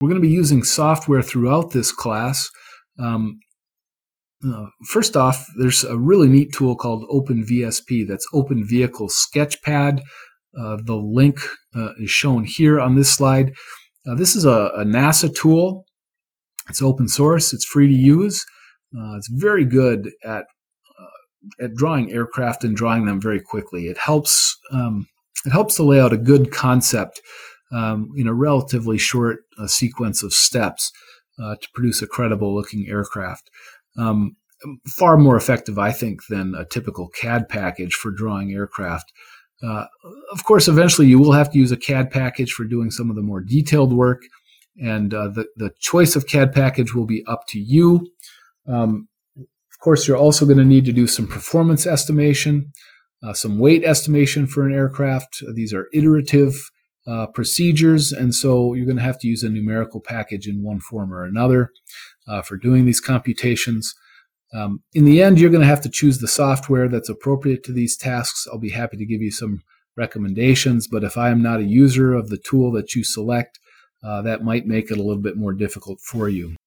We're going to be using software throughout this class. First off, there's a really neat tool called OpenVSP. That's Open Vehicle Sketchpad. The link is shown here on this slide. This is a NASA tool. It's open source. It's free to use. It's very good at drawing aircraft and drawing them very quickly. It helps to lay out a good concept in a relatively short sequence of steps to produce a credible-looking aircraft. Far more effective, I think, than a typical CAD package for drawing aircraft. Of course, eventually you will have to use a CAD package for doing some of the more detailed work, and the choice of CAD package will be up to you. Of course, you're also going to need to do some performance estimation, some weight estimation for an aircraft. These are iterative procedures, and so you're going to have to use a numerical package in one form or another for doing these computations. In the end, you're going to have to choose the software that's appropriate to these tasks. I'll be happy to give you some recommendations, but if I am not a user of the tool that you select, that might make it a little bit more difficult for you.